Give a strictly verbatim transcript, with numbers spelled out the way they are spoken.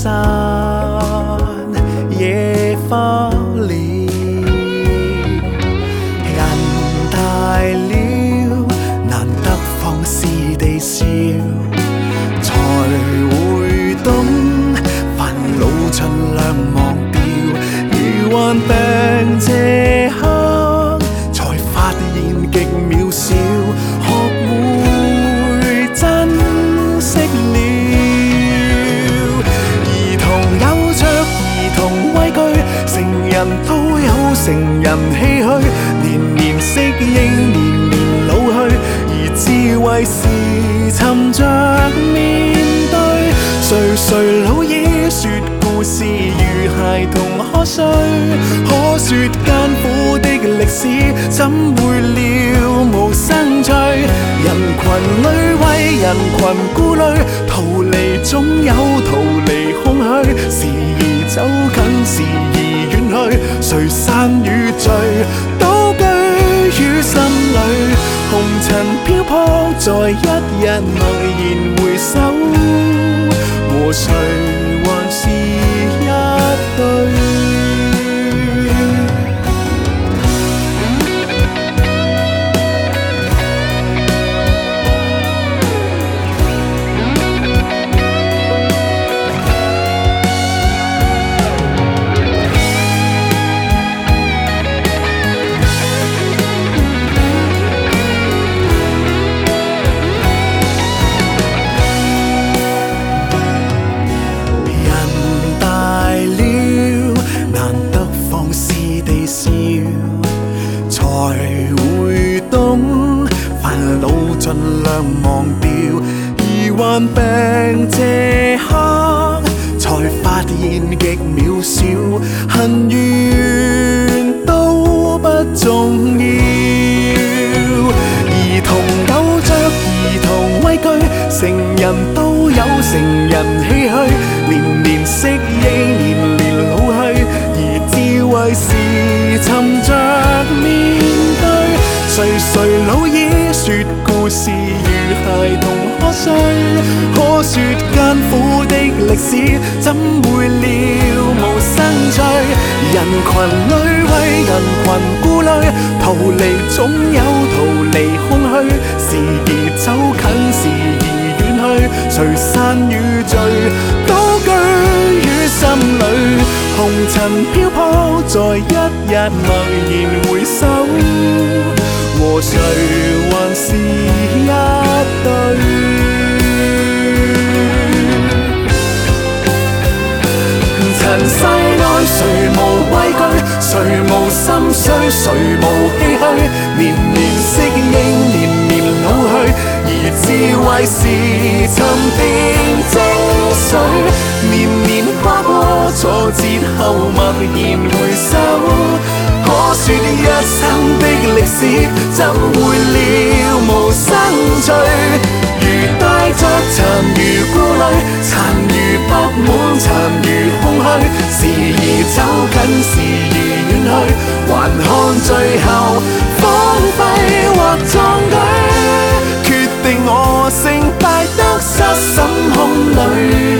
散，野花了。人大了，難得放肆地笑，才會懂煩惱盡量忘掉。如患病這刻，才發現極渺小，學會珍惜了。兒童有着兒童畏懼，成人都有成人唏噓，年年適應，年年老去，而智慧是沉着面對。垂垂老矣，說故事如孩童可睡，可說艱苦的歷史怎會了無生趣。人群裏為人群顧慮，逃離總有逃離空虛，時而走近，時而遠去，誰散與聚都居於心裏。紅塵漂泊，在一日默然回首，和誰還是一對。才會懂煩惱盡量忘掉，而患病這刻才發現極渺小，恨怨都不重要。兒童有着兒童畏懼，成人都有成人唏噓，年年適應，年年老去，而智慧是沉着面對。垂垂老矣，說故事如孩童可睡，可說艱苦的歷史怎會了無生趣。人群裏為人群顧慮，逃離總有逃離空虛，時而走近，時而遠去，誰散與聚都居於心裏。紅塵漂泊，在一日默然回首，和誰還是一對。塵世內誰無畏懼，誰無心碎，誰無唏噓，年年適應，年年老去，而智慧是沉澱精髓。年年跨過挫折後默然回首，可說一生的歷史怎會了無生趣。如帶着殘餘顧慮，殘餘不滿，殘餘空虛，時而走近，時而遠去，還看最後荒廢或壯舉，決定我勝敗得失心空裏。